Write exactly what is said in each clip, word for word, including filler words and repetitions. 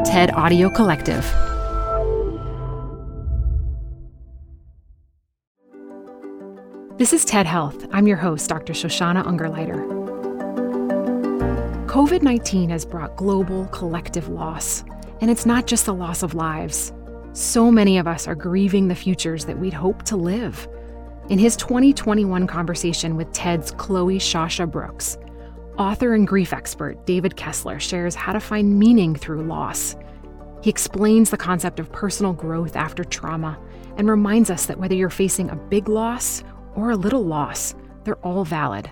TED Audio Collective. This is TED Health. I'm your host, Doctor Shoshana Ungerleider. covid nineteen has brought global collective loss, and it's not just the loss of lives. So many of us are grieving the futures that we'd hoped to live. In his twenty twenty-one conversation with TED's Chloe Shasha Brooks, author and grief expert David Kessler shares how to find meaning through loss. He explains the concept of personal growth after trauma and reminds us that whether you're facing a big loss or a little loss, they're all valid.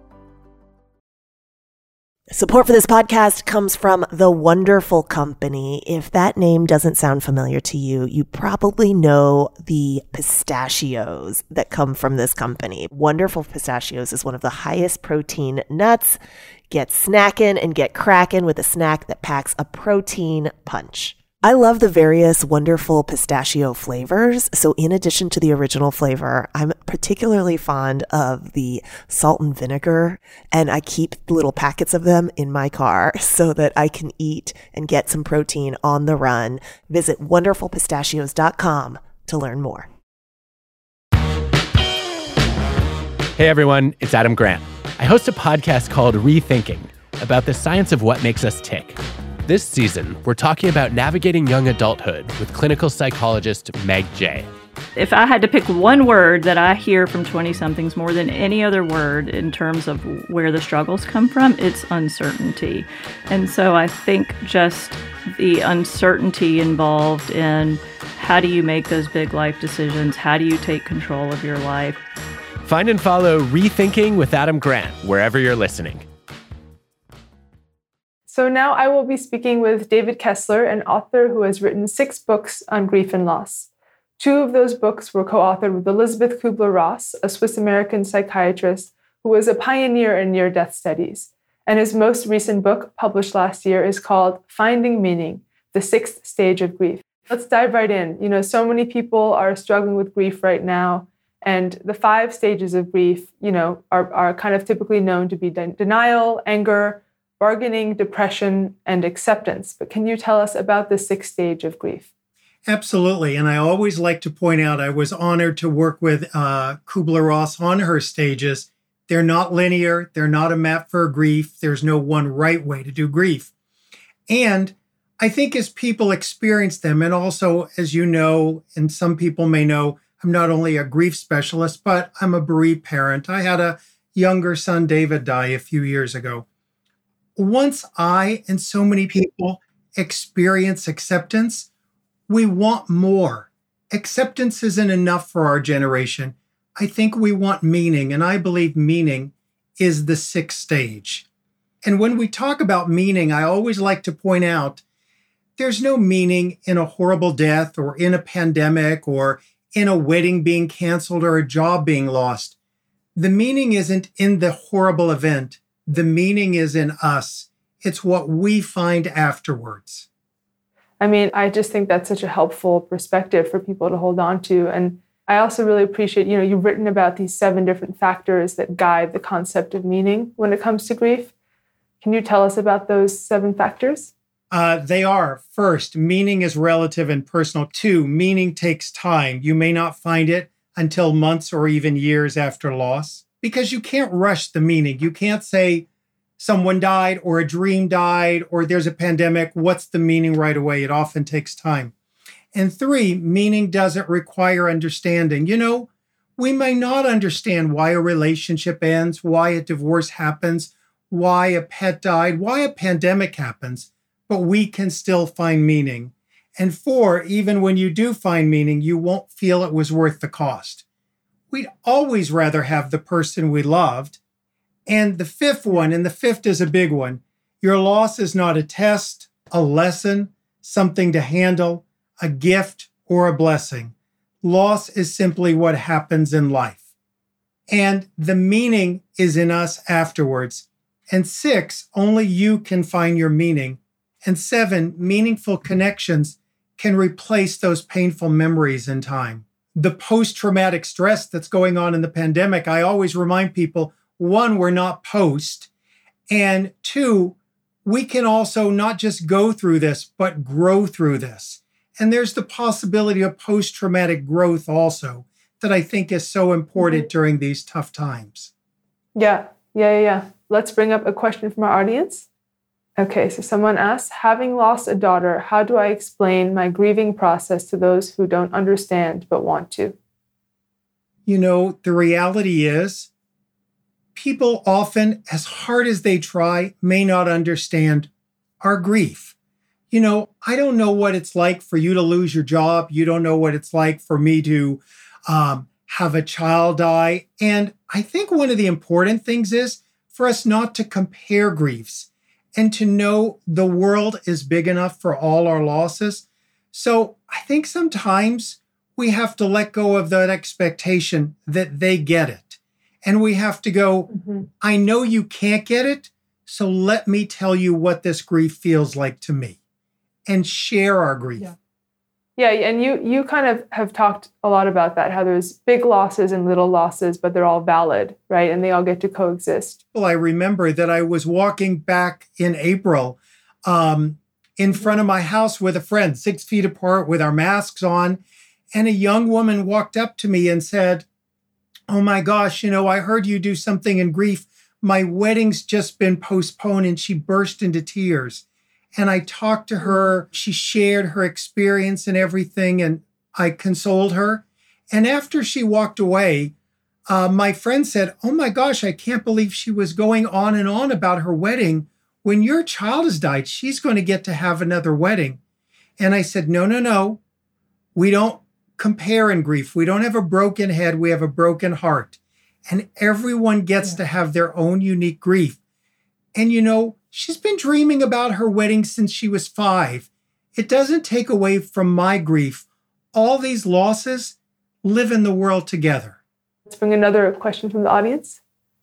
Support for this podcast comes from The Wonderful Company. If that name doesn't sound familiar to you, you probably know the pistachios that come from this company. Wonderful Pistachios is one of the highest protein nuts. Get snacking and get cracking with a snack that packs a protein punch. I love the various wonderful pistachio flavors. So in addition to the original flavor, I'm particularly fond of the salt and vinegar, and I keep little packets of them in my car so that I can eat and get some protein on the run. Visit wonderful pistachios dot com to learn more. Hey everyone, it's Adam Grant. I host a podcast called Rethinking about the science of what makes us tick. This season, we're talking about navigating young adulthood with clinical psychologist Meg Jay. If I had to pick one word that I hear from twenty-somethings more than any other word in terms of where the struggles come from, it's uncertainty. And so I think just the uncertainty involved in how do you make those big life decisions? How do you take control of your life? Find and follow Rethinking with Adam Grant wherever you're listening. So now I will be speaking with David Kessler, an author who has written six books on grief and loss. Two of those books were co-authored with Elisabeth Kübler-Ross, a Swiss-American psychiatrist who was a pioneer in near-death studies. And his most recent book, published last year, is called Finding Meaning, The Sixth Stage of Grief. Let's dive right in. You know, so many people are struggling with grief right now, and the five stages of grief, you know, are, are kind of typically known to be de- denial, anger, bargaining, depression, and acceptance. But can you tell us about the sixth stage of grief? Absolutely. And I always like to point out, I was honored to work with uh, Kübler-Ross on her stages. They're not linear. They're not a map for grief. There's no one right way to do grief. And I think as people experience them, and also, as you know, and some people may know, I'm not only a grief specialist, but I'm a bereaved parent. I had a younger son, David, die a few years ago. Once I and so many people experience acceptance, we want more. Acceptance isn't enough for our generation. I think we want meaning, and I believe meaning is the sixth stage. And when we talk about meaning, I always like to point out there's no meaning in a horrible death or in a pandemic or in a wedding being canceled or a job being lost. The meaning isn't in the horrible event. The meaning is in us. It's what we find afterwards. I mean, I just think that's such a helpful perspective for people to hold on to. And I also really appreciate, you know, you've written about these seven different factors that guide the concept of meaning when it comes to grief. Can you tell us about those seven factors? Uh, they are. First, meaning is relative and personal. Two, meaning takes time. You may not find it until months or even years after loss. Because you can't rush the meaning. You can't say someone died or a dream died or there's a pandemic. What's the meaning right away? It often takes time. And three, meaning doesn't require understanding. You know, we may not understand why a relationship ends, why a divorce happens, why a pet died, why a pandemic happens, but we can still find meaning. And four, even when you do find meaning, you won't feel it was worth the cost. We'd always rather have the person we loved. And the fifth one, and the fifth is a big one, your loss is not a test, a lesson, something to handle, a gift, or a blessing. Loss is simply what happens in life. And the meaning is in us afterwards. And six, only you can find your meaning. And seven, meaningful connections can replace those painful memories in time. The post-traumatic stress that's going on in the pandemic, I always remind people, one, we're not post, and two, we can also not just go through this, but grow through this. And there's the possibility of post-traumatic growth also that I think is so important mm-hmm. during these tough times. Yeah, yeah, yeah, yeah. Let's bring up a question from our audience. Okay, so someone asks, having lost a daughter, how do I explain my grieving process to those who don't understand but want to? You know, the reality is people often, as hard as they try, may not understand our grief. You know, I don't know what it's like for you to lose your job. You don't know what it's like for me to um, have a child die. And I think one of the important things is for us not to compare griefs and to know the world is big enough for all our losses. So I think sometimes we have to let go of that expectation that they get it. And we have to go, mm-hmm. I know you can't get it, so let me tell you what this grief feels like to me, and share our grief. Yeah, yeah and you you kind of have talked a lot about that, how there's big losses and little losses, but they're all valid, right? And they all get to coexist. Well, I remember that I was walking back in April um, in front of my house with a friend, six feet apart with our masks on, and a young woman walked up to me and said, oh my gosh, you know, I heard you do something in grief. My wedding's just been postponed, and she burst into tears. And I talked to her. She shared her experience and everything, and I consoled her. And after she walked away, uh, my friend said, oh my gosh, I can't believe she was going on and on about her wedding. When your child has died, she's going to get to have another wedding. And I said, no, no, no. We don't compare in grief. We don't have a broken head. We have a broken heart. And everyone gets yeah. to have their own unique grief. And, you know, she's been dreaming about her wedding since she was five. It doesn't take away from my grief. All these losses live in the world together. Let's bring another question from the audience.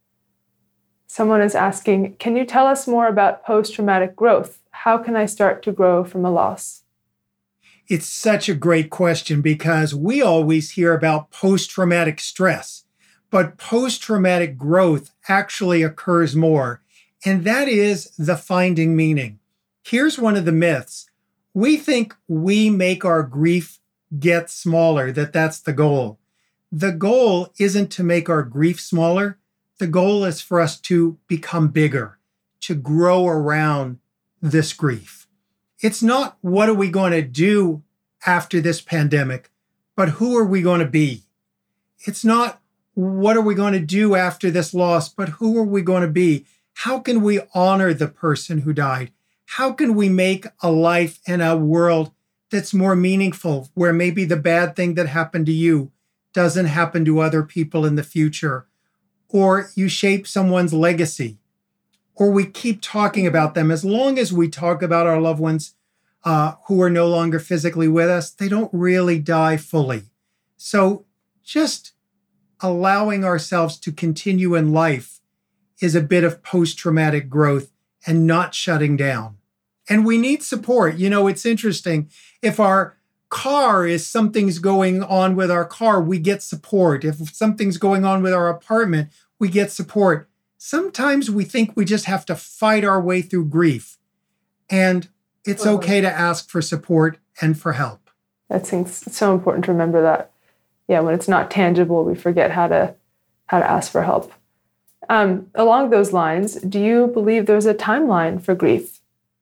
Someone is asking, can you tell us more about post-traumatic growth? How can I start to grow from a loss? It's such a great question because we always hear about post-traumatic stress, but post-traumatic growth actually occurs more, and that is the finding meaning. Here's one of the myths. We think we make our grief get smaller, that that's the goal. The goal isn't to make our grief smaller. The goal is for us to become bigger, to grow around this grief. It's not what are we going to do after this pandemic, but who are we going to be? It's not what are we going to do after this loss, but who are we going to be? How can we honor the person who died? How can we make a life and a world that's more meaningful, where maybe the bad thing that happened to you doesn't happen to other people in the future? Or you shape someone's legacy, or we keep talking about them. As long as we talk about our loved ones uh, who are no longer physically with us, they don't really die fully. So just allowing ourselves to continue in life is a bit of post-traumatic growth and not shutting down. And we need support. You know, it's interesting. If our car is something's going on with our car, we get support. If something's going on with our apartment, we get support. Sometimes we think we just have to fight our way through grief. And it's okay to ask for support and for help. That seems so important to remember that. Yeah, when it's not tangible, we forget how to how to ask for help. Um, along those lines, do you believe there's a timeline for grief?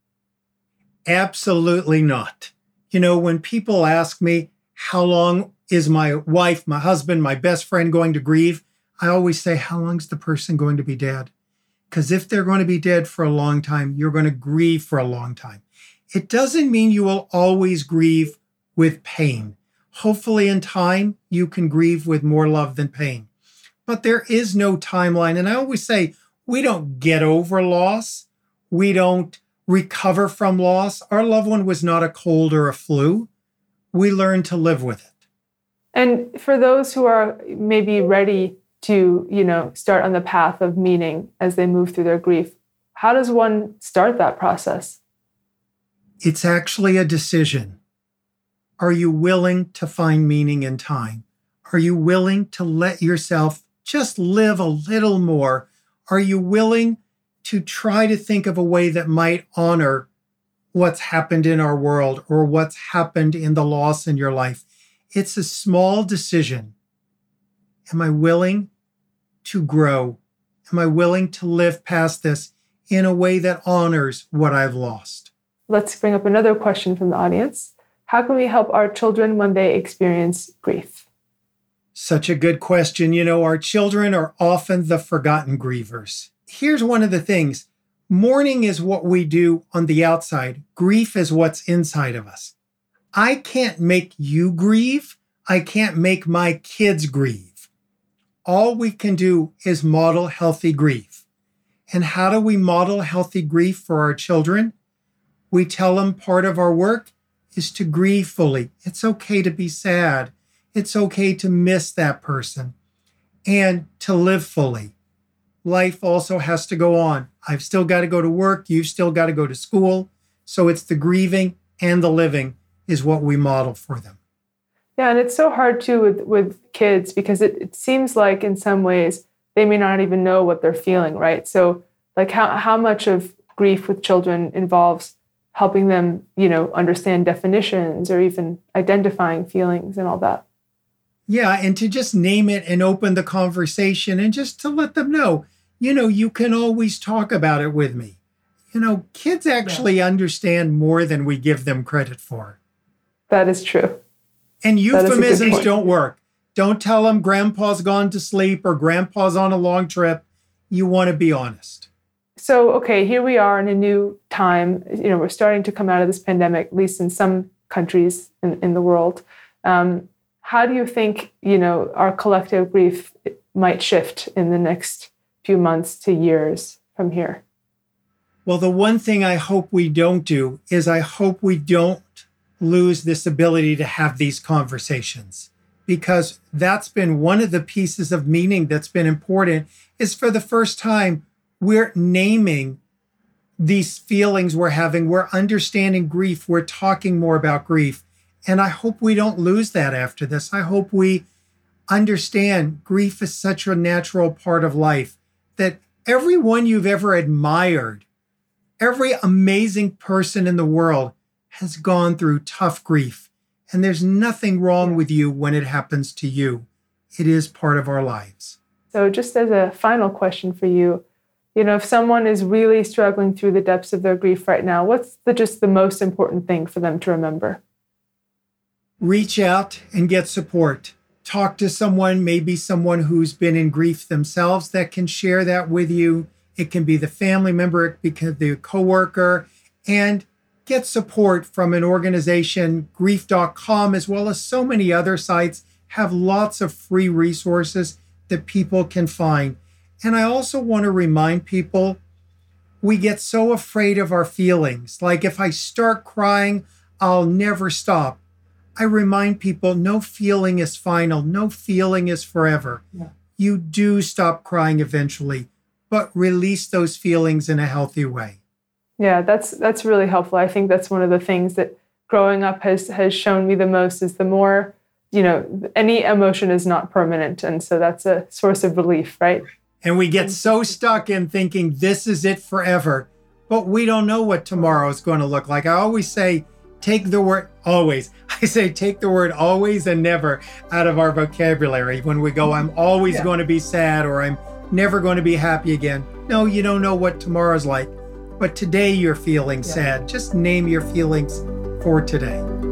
Absolutely not. You know, when people ask me, how long is my wife, my husband, my best friend going to grieve? I always say, how long is the person going to be dead? Because if they're going to be dead for a long time, you're going to grieve for a long time. It doesn't mean you will always grieve with pain. Hopefully in time, you can grieve with more love than pain. But there is no timeline. And I always say, we don't get over loss. We don't recover from loss. Our loved one was not a cold or a flu. We learn to live with it. And for those who are maybe ready to, you know, start on the path of meaning as they move through their grief, how does one start that process? It's actually a decision. Are you willing to find meaning in time? Are you willing to let yourself just live a little more? Are you willing to try to think of a way that might honor what's happened in our world or what's happened in the loss in your life. It's a small decision. Am I willing to grow? Am I willing to live past this in a way that honors what I've lost? Let's bring up another question from the audience. How can we help our children when they experience grief? Such a good question. You know, our children are often the forgotten grievers. Here's one of the things. Mourning is what we do on the outside. Grief is what's inside of us. I can't make you grieve. I can't make my kids grieve. All we can do is model healthy grief. And how do we model healthy grief for our children? We tell them part of our work is to grieve fully. It's okay to be sad. It's okay to miss that person and to live fully. Life also has to go on. I've still got to go to work. You've still got to go to school. So it's the grieving and the living is what we model for them. Yeah, and it's so hard too with, with kids because it, it seems like in some ways they may not even know what they're feeling, right? So like how, how much of grief with children involves helping them, you know, understand definitions or even identifying feelings and all that. Yeah, and to just name it and open the conversation and just to let them know, you know, you can always talk about it with me. You know, kids actually yeah. understand more than we give them credit for. That is true. And euphemisms don't work. Don't tell them grandpa's gone to sleep or grandpa's on a long trip. You want to be honest. So, okay, here we are in a new time. You know, we're starting to come out of this pandemic, at least in some countries in, in the world. Um, how do you think, you know, our collective grief might shift in the next few months to years from here? Well, the one thing I hope we don't do is I hope we don't lose this ability to have these conversations, because that's been one of the pieces of meaning that's been important is for the first time, we're naming these feelings we're having. We're understanding grief. We're talking more about grief. And I hope we don't lose that after this. I hope we understand grief is such a natural part of life that everyone you've ever admired, every amazing person in the world has gone through tough grief. And there's nothing wrong with you when it happens to you. It is part of our lives. So just as a final question for you, you know, if someone is really struggling through the depths of their grief right now, what's the just the most important thing for them to remember? Reach out and get support. Talk to someone, maybe someone who's been in grief themselves that can share that with you. It can be the family member, it can be the coworker, and get support from an organization. Grief dot com, as well as so many other sites, have lots of free resources that people can find. And I also want to remind people, we get so afraid of our feelings. Like if I start crying, I'll never stop. I remind people, no feeling is final. No feeling is forever. Yeah. You do stop crying eventually, but release those feelings in a healthy way. Yeah, that's that's really helpful. I think that's one of the things that growing up has has shown me the most is the more, you know, any emotion is not permanent. And so that's a source of relief, right? And we get so stuck in thinking this is it forever, but we don't know what tomorrow is going to look like. I always say, take the word always. I say, take the word always and never out of our vocabulary when we go, I'm always yeah. going to be sad or I'm never going to be happy again. No, you don't know what tomorrow's like, but today you're feeling yeah. sad. Just name your feelings for today.